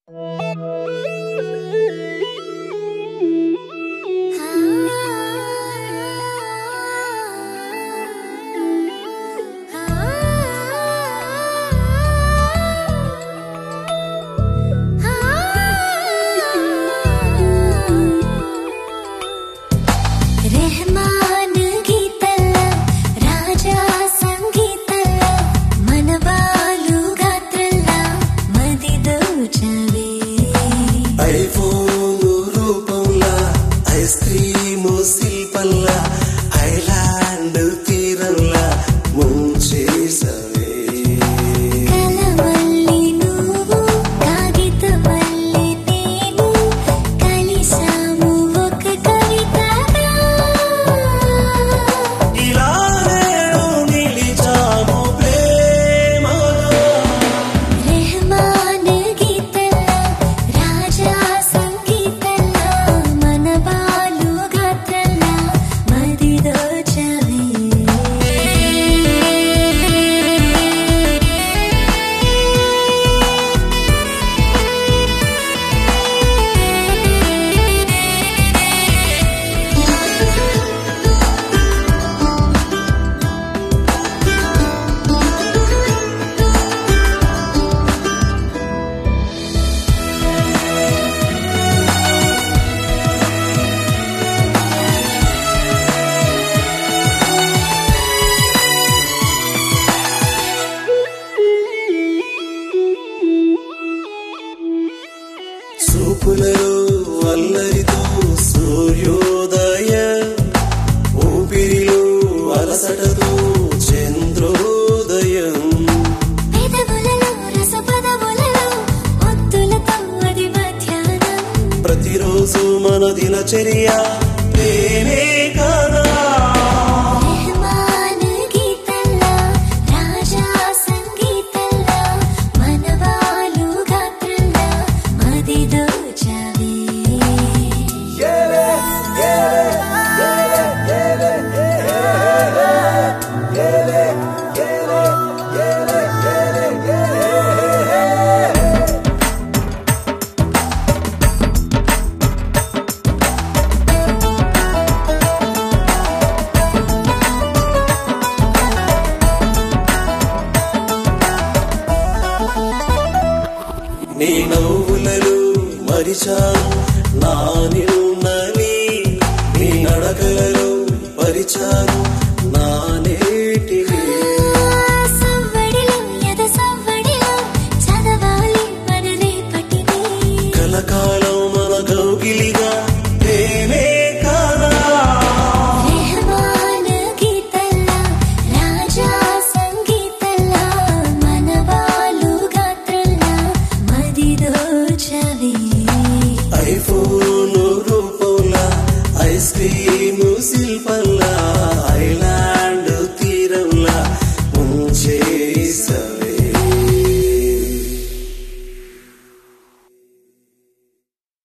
చూపులలో అల్లరితో సూర్యోదయ ఊపిరిలో అలసటతో చంద్రోదయం పెదవులలో రసపదవులలో ఒత్తులతో అది మధ్యాహ్నం ప్రతిరోజు మన దినచర్య ప్రేమే కదా నీ నవ్వులలో మరిచాను నా నిన్నని నీ నడకలలో పరిచాను నా నేటిని కలకాలం మన గౌగిలిగా ప్రేమే కాదా ఐఫోన్ రూపంలా ఐస్ క్రీమ్ శిల్ప